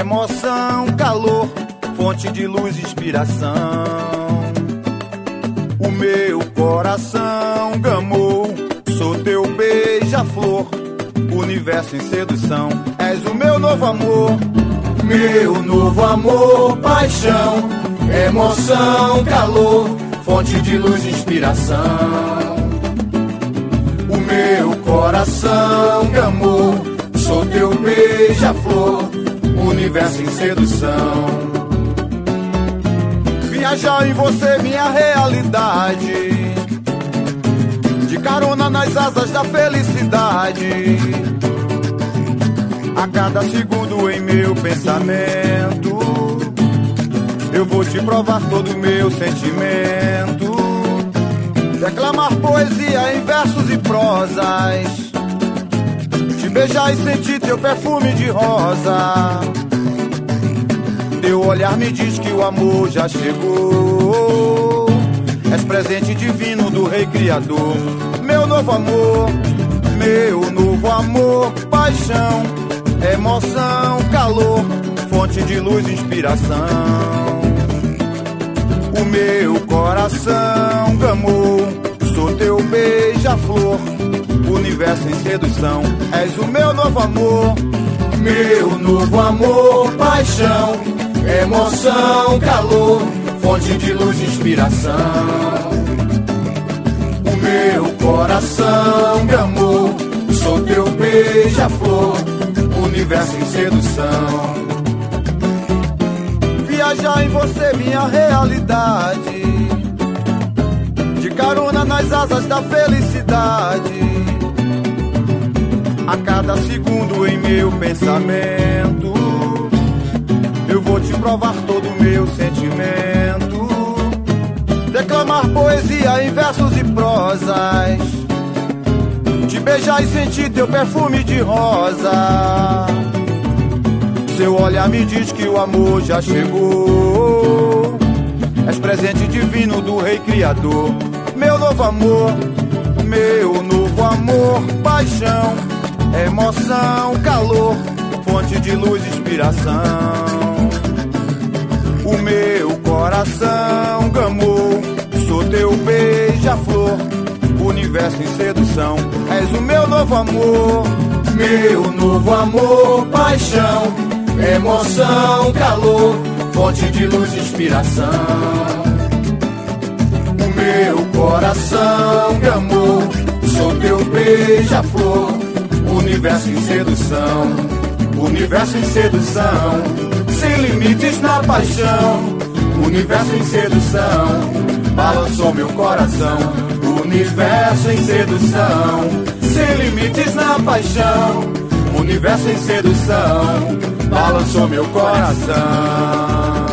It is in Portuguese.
emoção, calor, fonte de luz, inspiração. O meu coração gamou, sou teu beija-flor, universo em sedução. És o meu novo amor, meu novo amor, paixão, emoção, calor, fonte de luz, inspiração. O meu coração gamou, sou teu beija-flor, universo em sedução. Viajar em você, minha realidade, de carona nas asas da felicidade. A cada segundo em meu pensamento, eu vou te provar todo o meu sentimento. Declamar poesia em versos e prosas, te beijar e sentir teu perfume de rosa. Teu olhar me diz que o amor já chegou. És presente divino do Rei Criador. Meu novo amor, paixão, emoção, calor, fonte de luz, inspiração. O meu coração gamou, sou teu beija-flor, universo em sedução. És o meu novo amor, paixão, emoção, calor, fonte de luz, inspiração. O meu coração gamou, sou teu beija-flor, universo em sedução. Viajar em você, minha realidade, de carona nas asas da felicidade. A cada segundo em meu pensamento, eu vou te provar todo o meu sentimento. Declamar poesia em versos e prosas, te beijar e sentir teu perfume de rosa. Seu olhar me diz que o amor já chegou. És presente divino do Rei Criador. Meu novo amor, paixão, emoção, calor, fonte de luz, inspiração. O meu coração gamou, sou teu beija-flor, universo em sedução. És o meu novo amor, paixão, emoção, calor, fonte de luz, inspiração. O meu coração gamou, sou teu beija-flor, universo em sedução. Universo em sedução, sem limites na paixão. Universo em sedução, balançou meu coração. Universo em sedução, sem limites na paixão. Universo em sedução, balançou meu coração.